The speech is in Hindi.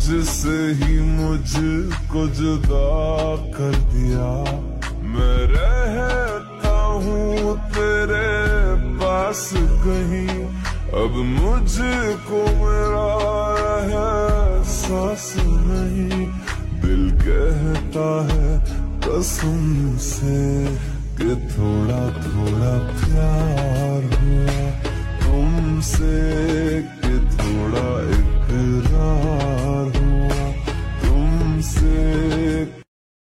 तुझसे ही मुझको जुदा कर दिया। मैं रहता हूँ तेरे पास कहीं, अब मुझको मेरा एहसास नहीं। दिल कहता है कसम से कि थोड़ा थोड़ा प्यार